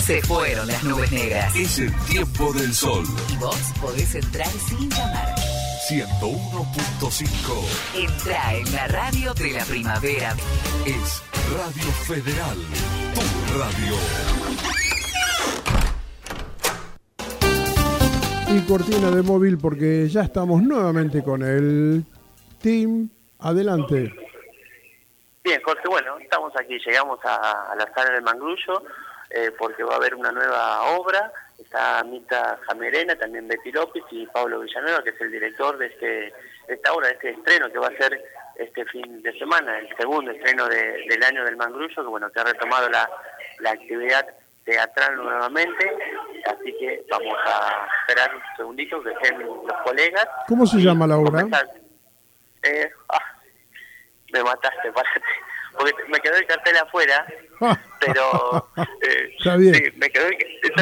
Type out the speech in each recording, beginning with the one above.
Se fueron las nubes negras. Es el tiempo del sol. Y vos podés entrar sin llamar. 101.5. Entrá en la radio de la primavera. Es Radio Federal, tu radio. Y cortina de móvil porque ya estamos nuevamente con el team. Adelante. Bien, Jorge, bueno, estamos aquí, llegamos a la sala del Mangrullo porque va a haber una nueva obra. Está Mita Jamerena, también Betty López y Pablo Villanueva, que es el director de esta obra, de este estreno que va a ser este fin de semana, el segundo estreno del año del Mangrullo, que bueno, que ha retomado la actividad teatral nuevamente, así que vamos a esperar un segundito que estén los colegas. ¿Cómo se llama la obra? Me mataste, parate, porque me quedó el cartel afuera, pero está bien. Sí, me quedó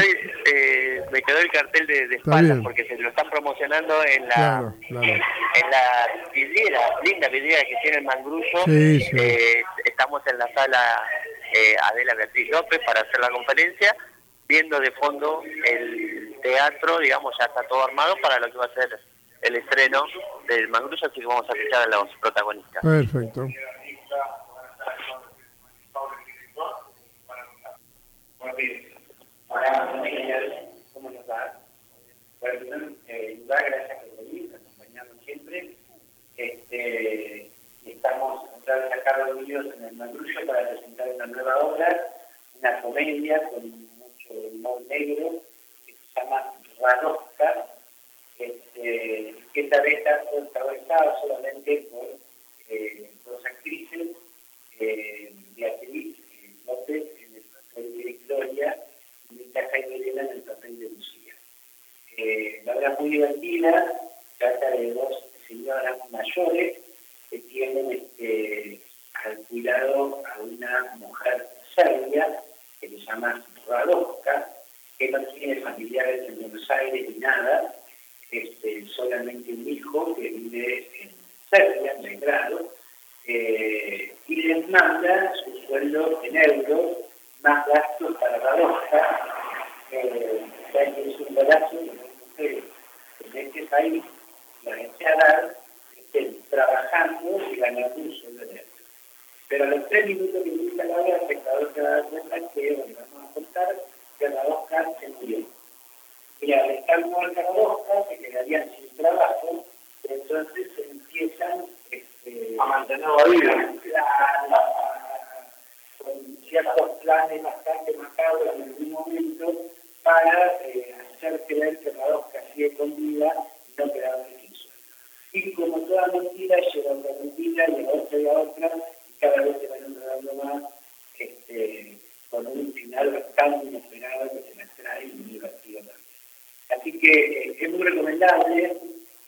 el cartel de espaldas porque se lo están promocionando en la vidriera, linda vidriera que tiene el Mangrullo. Sí, sí. Estamos en la sala Adela Beatriz López para hacer la conferencia, viendo de fondo el teatro, digamos, ya está todo armado para lo que va a ser el estreno del Mangrullo, así que vamos a escuchar a los protagonistas. Perfecto. Hola, ¿cómo nos va? Bueno, en primer lugar, gracias por venir, acompañarnos siempre. Y estamos otra vez acá reunidos en el Mangrullo para presentar una nueva obra, una comedia con mucho humor negro, que se llama Radosca, que esta vez está protagonizada solamente por dos actrices, Beatriz López en el papel de Gloria y Mita Jamerena en el papel de Lucía. La obra es muy divertida, trata de dos señoras mayores que tienen al cuidado a una mujer serbia que se llama Radosca, que no tiene familiares en Buenos Aires ni nada, solamente un hijo que vive en Serbia, en Belgrado, y les manda su sueldo en euros, más gastos para Radosca, ya que es un golazo que las mujeres en este país, la gente a dar, estén trabajando y ganando un sueldo en euros. Pero a los 3 minutos que inicia la hora, el espectador se va a dar cuenta que, vamos a contar, que Radosca se murió. Y al estar muerta Radosca, se quedarían sin trabajo, entonces se empiezan a mantener la vida. Con ciertos planes bastante macabros en algún momento para hacer creer que Radosca sigue con vida y no quedarse sin sueldo. Y como toda mentira, lleva otra mentira y a otra, y cada vez se van enredando más, con un final bastante inesperado que se las trae y muy divertido también. Así que es muy recomendable.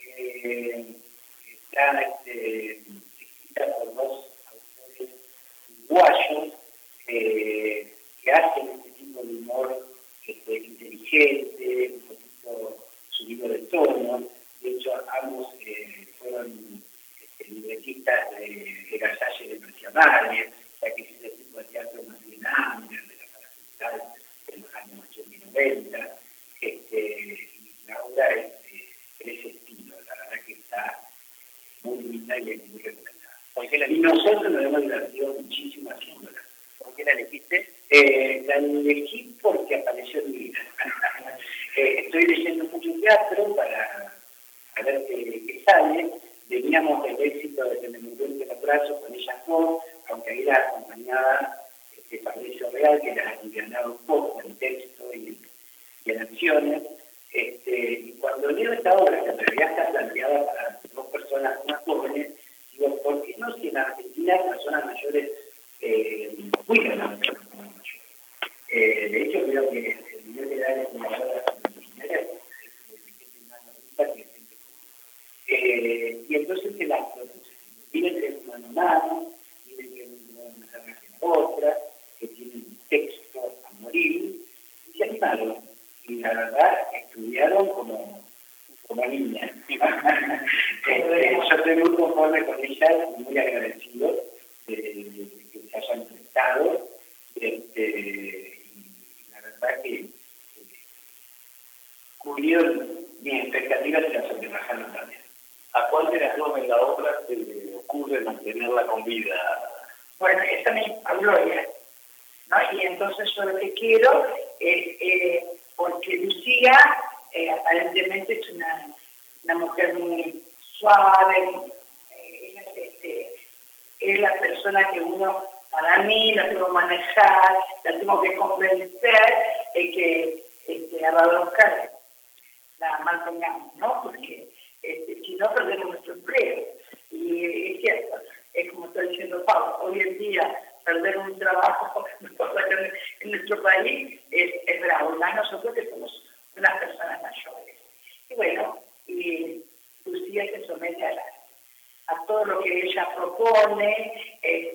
Está escrita por dos autores uruguayos que hacen este tipo de humor inteligente, un poquito subido de tono. De hecho, ambos fueron libretistas de Gasalle de Merciamares, ya que es ese tipo de teatro más bien Ander, de la Sala Central de los años 80 y 90. Y la obra es de ese estilo, la verdad que está muy linda y es muy recomendada. Y nosotros nos hemos divertido muchísimo haciéndola. ¿Por qué la elegiste? La elegí porque apareció en mi vida. Estoy leyendo mucho teatro para ver qué sale. Veníamos del éxito de Que me murió el abrazo con ella dos, aunque ahí la acompañaba Fabricio Real, que la alivianaba un poco en texto y en acciones. Y cuando leo esta obra, que en realidad está planteada para dos personas más jóvenes, digo, ¿por qué no si en Argentina las personas mayores cuidan a las personas mayores? De hecho, creo que el nivel de edad de la obra es más bonita que siempre. Y entonces se las producen. Tienen que es mano a mano, tienen que una mensaje a otra, que tienen un texto a morir, y se animaron. Y la verdad, estudiaron como niñas. Yo estoy muy conforme con ellas, muy agradecido de que se hayan prestado. Y la verdad que cumplido mis expectativas y las sobrepasaron también. ¿A cuál de las dos megaobras se le ocurre mantenerla con vida? Bueno, esa me Gloria, ¿no? Y entonces yo lo que quiero es, porque Lucía aparentemente es una mujer muy suave, es la persona que uno, para mí, la tengo que manejar, la tengo que convencer de que a Radosca la mantengamos, ¿no? Porque si no perdemos nuestro empleo. Y es cierto, es como está diciendo Pablo, hoy en día perder un trabajo en nuestro país es bravo, más nosotros que somos unas personas mayores. Y bueno, y Lucía se somete a todo lo que ella propone,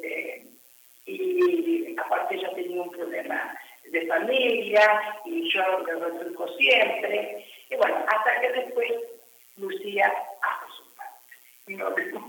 y aparte ella tenía un problema de familia, y yo lo resuelvo siempre. Y bueno, hasta que después Lucía hace su parte. No,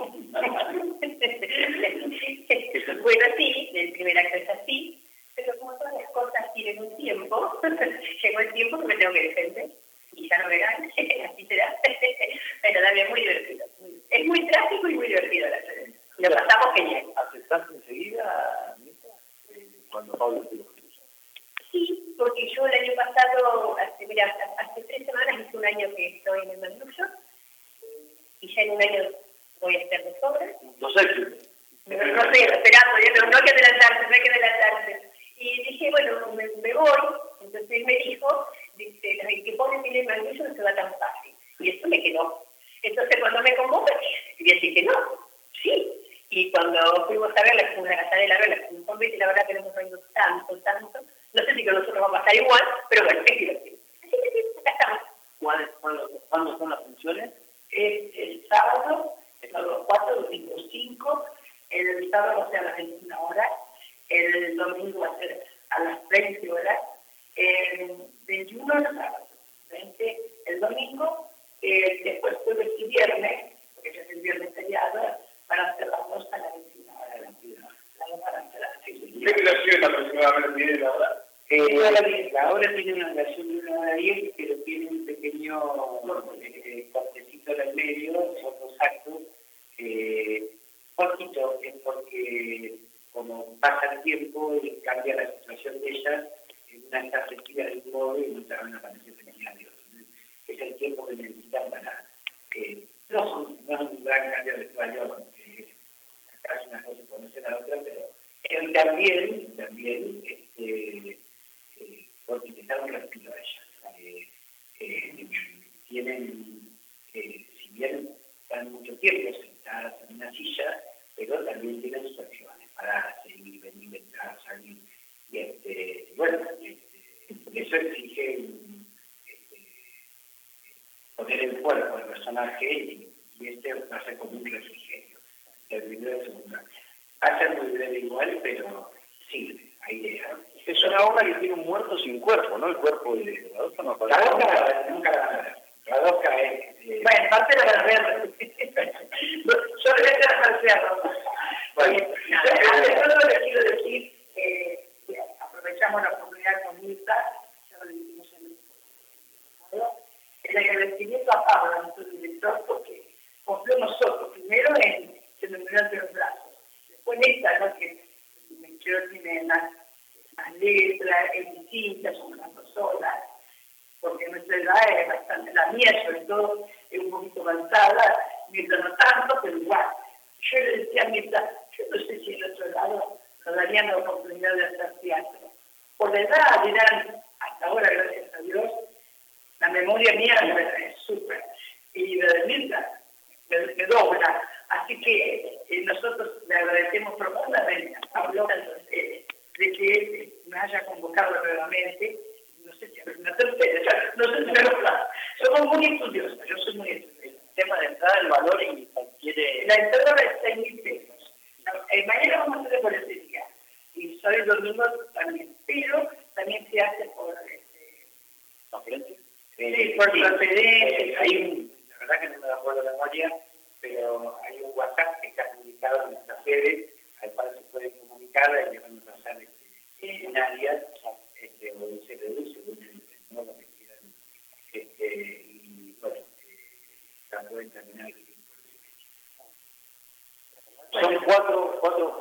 bueno, sí, el primer acto es así, pero como todas las cosas tienen un tiempo, llegó el tiempo que me tengo que defender, y ya no me ganan, así será. Pero también es muy divertido. Es muy trágico y muy divertido la serie. Lo pasamos genial. ¿Aceptaste enseguida, Anita, cuando Pablo te lo propuso? Sí, porque yo el año pasado, hace 3 semanas hice un año que estoy en el Mandullo, y ya en un año voy a estar de sobra. Dos éxitos. No estoy esperando, no hay que adelantarse. Y dije, bueno, me voy. Entonces él me dijo, dice, el que pone en el Mandullo no se va tan fácil. Y eso me quedó. Entonces cuando me convoca, quería decir que no, sí. Y cuando fuimos a verla, que fue una gazadera, verla con un convite, la verdad que no hemos reído tanto. No sé si con nosotros va a pasar igual, pero bueno, es divertido. Así que sí, acá estamos. ¿Cuándo son las funciones? El sábado, los 4, domingo 5, el sábado va a ser a las 21 horas, el domingo va a ser a las 20 horas, el 21 el sábado, 20 el domingo, después jueves y viernes, porque ya es el viernes feriado, van a ser las 2 a las 21 horas. Las 2 para hacer las 6. ¿Qué duración aproximadamente tiene la hora? Ahora tiene una duración de 1 hora 10, pero tiene un pequeño cortecito en el medio, otros actos. Poquito, es porque como pasa el tiempo y cambia la situación de ellas, una está fresquita de un modo y otra van a aparecer seminarios. Es el tiempo que necesitan para... no es un gran cambio de vestuario, porque acá es una cosa y conocer a la otra, pero también porque te dan un respiro a ellas. Tienen, si bien están mucho tiempo sentadas en una silla, pero también tienen sus acciones, pararse, ir, venir, entrar, salir. Y eso exige poner el cuerpo al personaje y va a ser como un refrigerio. El primero y el segundo. Va a ser muy breve igual, pero sirve. Es una obra que tiene un muerto sin cuerpo, ¿no? El cuerpo de Radosca no aparece. Radosca nunca la van a ver. Radosca es... Bueno, parte la van a ver. Solamente la van a ver. Bueno, yo lo que quiero decir, aprovechamos la oportunidad con Mirta, ya lo dijimos el agradecimiento a Pablo, nuestro director, porque confió en nosotros, primero en que nos miró entre los brazos, después en esta, ¿no? Que creo que tiene más letras, es distinta, somos las dos solas, porque nuestra edad es bastante, la mía sobre todo, es un poquito avanzada, mientras no tanto, pero igual. Yo le decía a Mirta, yo no sé si en otro lado nos darían la oportunidad de hacer teatro. Por la edad, dirán, hasta ahora, gracias a Dios, la memoria mía es súper. Y la de Mirta me dobla. Así que nosotros le agradecemos profundamente a Pablo de que él me haya convocado nuevamente. No sé si una tercera, no sé si me lo plazo. Somos muy estudiosos, yo soy muy estudiosa. El tema de entrada, el valor y adquiere... La entrada es 6.000 pesos. Mañana vamos a hacer por ese día. Y hoy el domingo también. Pero también se hace por... ¿Transferencia? Sí, por transferencia. La verdad que no me acuerdo de memoria, pero hay un WhatsApp que está publicado en nuestra sede, al cual se puede comunicar y le van a pasar un área, o se reduce, según el modo que quieran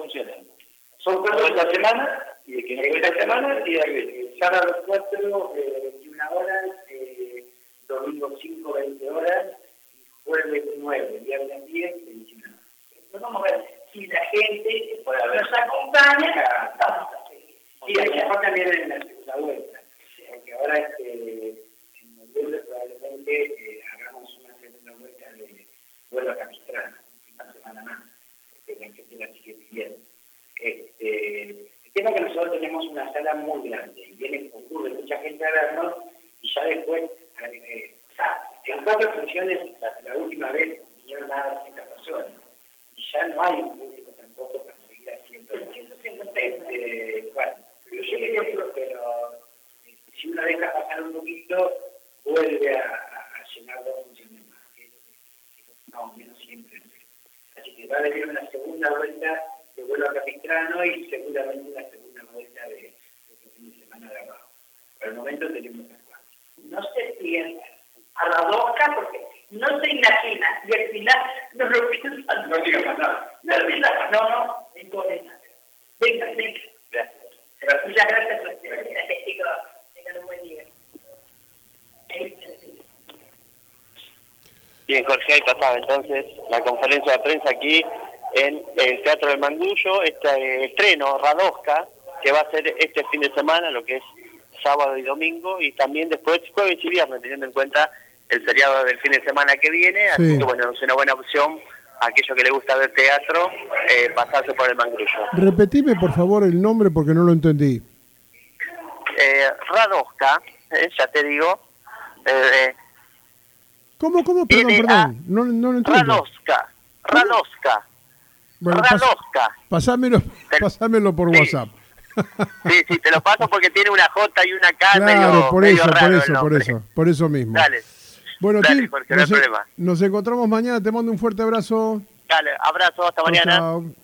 funciones. Son 4 esta semana, y de que no fue esta semana, y de sábado 4, 21 horas, domingo 5, 20 horas, y jueves 9, viernes 10, 21 horas. Entonces vamos a ver si la gente nos acompaña, estamos así. Y a lo mejor también en la segunda vuelta, porque ahora en noviembre probablemente hagamos una segunda vuelta de vuelo a Capistrano, una semana más, la gente la sigue pidiendo. El tema es que nosotros tenemos una sala muy grande y ocurre mucha gente a vernos y ya después, en 4 funciones, la última vez vinieron más de 100 personas y ya no hay un público tampoco para seguir haciendo. Pero si uno deja pasar un poquito, vuelve a llenar 2 funciones más, que es lo que más o menos siempre. Así que va a venir una segunda vuelta de vuelo a Capistrano y seguramente una segunda vuelta de fin de semana de abajo. Por el momento tenemos las 4. No se pierdan a la boca porque no se imagina y al final no lo piensan. No diga más nada. No impone nada. Venga. Gracias. Muchas gracias por ustedes, chicos. Tengan un buen día. Bien, Jorge, ahí pasaba entonces la conferencia de prensa aquí en el Teatro del Mangrullo, este estreno Radosca, que va a ser este fin de semana, lo que es sábado y domingo, y también después jueves y viernes, teniendo en cuenta el feriado del fin de semana que viene, así Sí. que bueno, es una buena opción a aquellos que les gusta ver teatro, pasarse por el Mangrullo. Repetime, por favor, el nombre porque no lo entendí. Radosca, ya te digo, ¿Cómo? Tiene Perdón. No lo entiendo. Radosca. Bueno, Radosca. Pásamelo por Sí. WhatsApp. Sí, te lo paso porque tiene una J y una K Claro, medio raro el nombre. por eso mismo. Dale, Bueno, dale, Tim, Jorge, no hay problema. nos encontramos mañana. Te mando un fuerte abrazo. Dale, abrazo, hasta mañana. Chao.